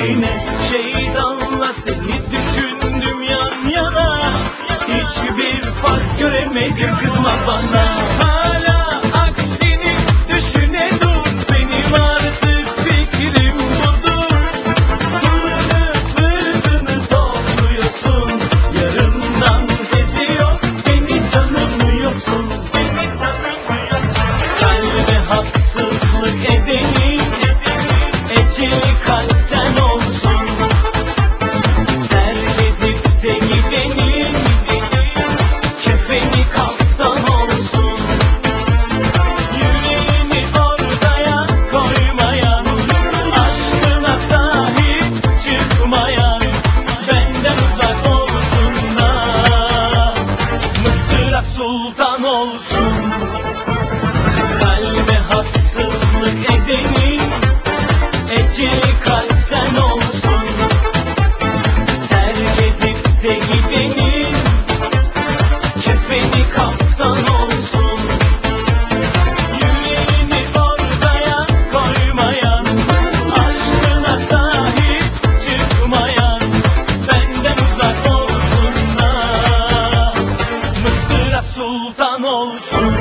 diklerine. Şeytanla seni düşündüm yan yana, hiçbir fark göremedim, kızma bana. Hala aksini düşüne dur, benim artık fikrim budur. Fırtını topluyorsun, yarından sesi yok, beni tanımıyorsun. Kalbe haksızlık edeni, eceli kalpten olsun. Terk edip de gideni, kefeni kaftan olsun. Yüreğini ortaya koymayan, aşkına sahip çıkmayan, benden uzak olsunlar, Mısır'a sultan olsun. Kalbe haksızlık edeni, eceli kalpten olsun. Terk edip de gideni, kefeni kaftan olsun. Yüreğini ortaya koymayan, aşkına sahip çıkmayan, benden uzak olsunlar, Mısır'a sultan olsun.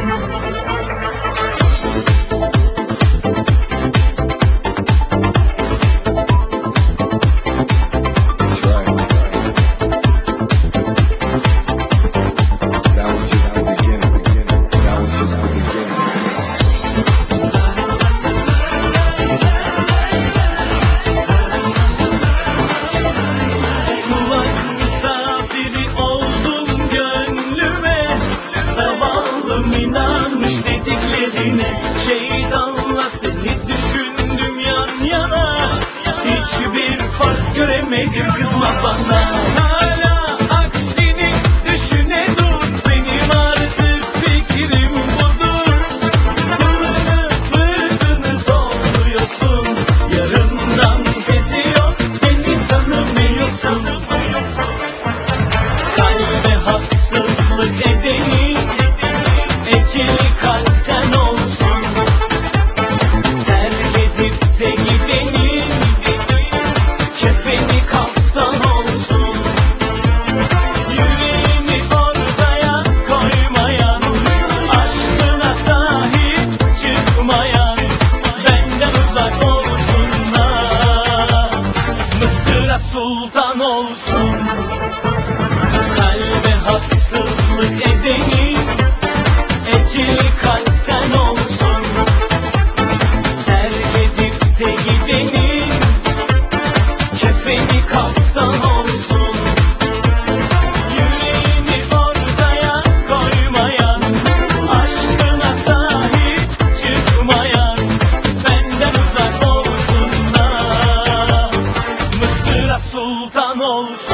Kulak misafiri oldum gönlüme, zavallım inanmış dediklerine. Şeytanla seni düşündüm yan yana, hiçbir fark göremedim, kızma bana. Hala aksini düşüne dur, benim artık fikrim budur. Fırtını topluyorsun, yarından sesi yok, beni tanımıyorsun. Kalbe haksızlık edeni, eceli kalpten olsun. Terk edip de gideni, kefeni kaftan olsun. Yüreğini ortaya koymayan, aşkına sahip çıkmayan, benden uzak olsunlar, Mısır'a sultan olsun. Kalbe haksızlık edeni, eceli kalpten olsun. Terk edip de gideni, kefeni kaftan olsun. Yüreğini ortaya koymayan, aşkına sahip çıkmayan, benden uzak olsunlar, Mısır'a sultan olsun.